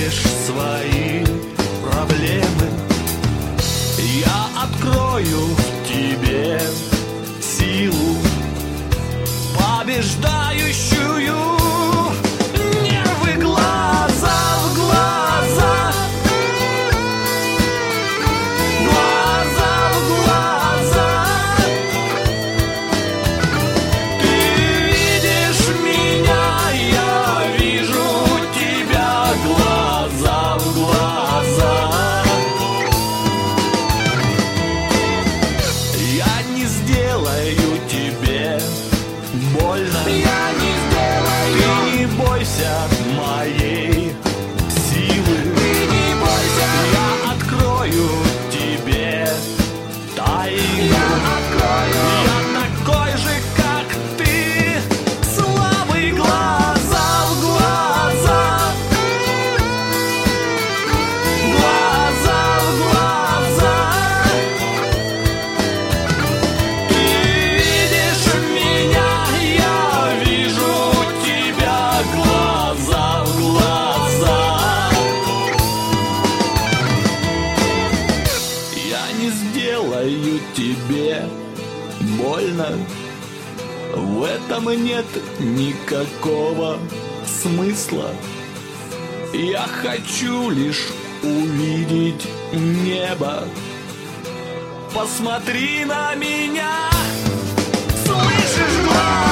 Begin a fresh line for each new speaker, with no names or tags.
видишь свои проблемы, я открою в тебе силу, побеждающую. Нервы глаза в глаза, глаза в глаза. Ты видишь меня, я вижу тебя, глаза в глаза. Я не сделаю тебе больно, я не сделаю. Ты не бойся моей силы, ты не бойся. Я открою тебе тайну, я открою. Я такой же, как ты, слабый, глаза в глаза, глаза в глаза. Ты видишь меня, я вижу тебя, глаза в глаза. Я не сделаю тебе больно, в этом нет никакого смысла. Я хочу лишь увидеть небо. Посмотри на меня, слышишь, глаз?